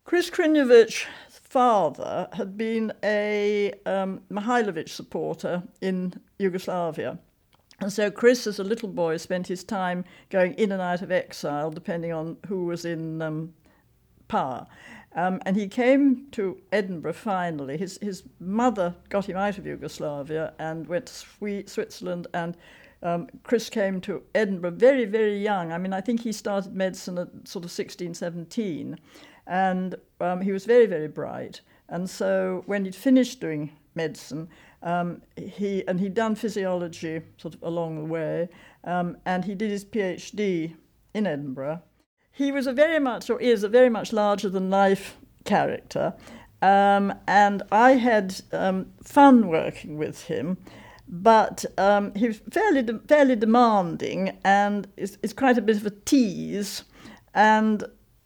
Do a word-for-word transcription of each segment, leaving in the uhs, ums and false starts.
Chris Krynjevich's father had been a um, Mihailovic supporter in Yugoslavia. And so Chris, as a little boy, spent his time going in and out of exile, depending on who was in um, power. Um, and he came to Edinburgh finally. His his mother got him out of Yugoslavia and went to Swe- Switzerland, and um, Chris came to Edinburgh very, very young. I mean, I think he started medicine at sort of sixteen, seventeen, and um, he was very, very bright. And so when he'd finished doing medicine, um, he and he'd done physiology sort of along the way, um, and he did his PhD in Edinburgh. He was a very much, or is a very much larger-than-life character, um, and I had um, fun working with him, but um, he was fairly de- fairly demanding, and is, is quite a bit of a tease. And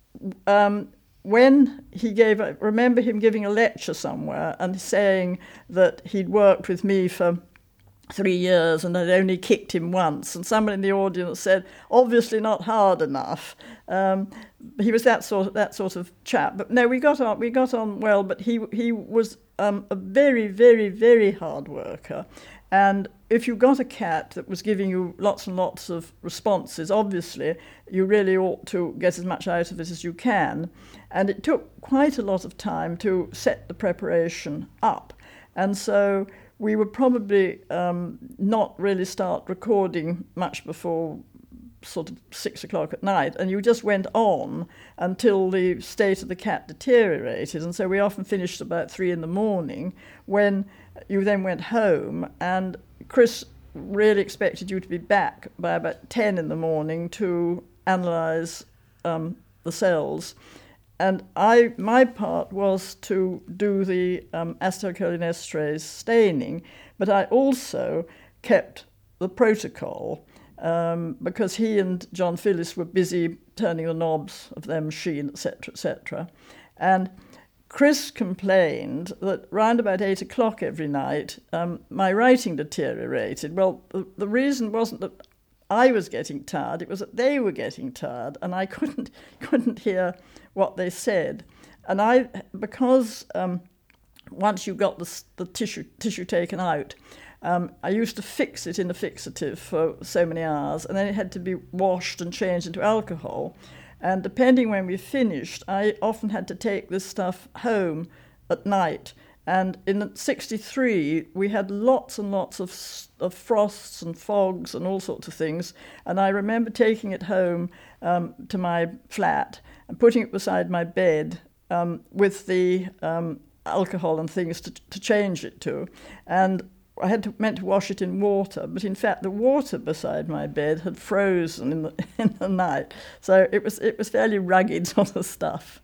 um, when he gave, I remember him giving a lecture somewhere and saying that he'd worked with me for three years and I'd only kicked him once, and someone in the audience said, obviously not hard enough. Um, he was that sort of, that sort of chap. But no, we got on we got on well, but he he was um, a very, very, very hard worker. And if you got a cat that was giving you lots and lots of responses, obviously you really ought to get as much out of it as you can. And it took quite a lot of time to set the preparation up. And so we would probably um, not really start recording much before sort of six o'clock at night, and you just went on until the state of the cat deteriorated. And so we often finished about three in the morning, when you then went home, and Chris really expected you to be back by about ten in the morning to analyse um, the cells. And I, my part was to do the um, acetylcholinesterase staining, but I also kept the protocol um, because he and John Phillis were busy turning the knobs of their machine, et cetera, et cetera. And Chris complained that round about eight o'clock every night, um, my writing deteriorated. Well, the, the reason wasn't that I was getting tired, it was that they were getting tired, and I couldn't couldn't hear what they said. And I, because um, once you got the, the tissue tissue taken out, um, I used to fix it in a fixative for so many hours, and then it had to be washed and changed into alcohol. And depending when we finished, I often had to take this stuff home at night. And in sixty-three, we had lots and lots of, of frosts and fogs and all sorts of things. And I remember taking it home um, to my flat and putting it beside my bed um, with the um, alcohol and things to, to change it to. And I had to, meant to wash it in water, but in fact the water beside my bed had frozen in the in the night. So it was it was fairly rugged sort of stuff.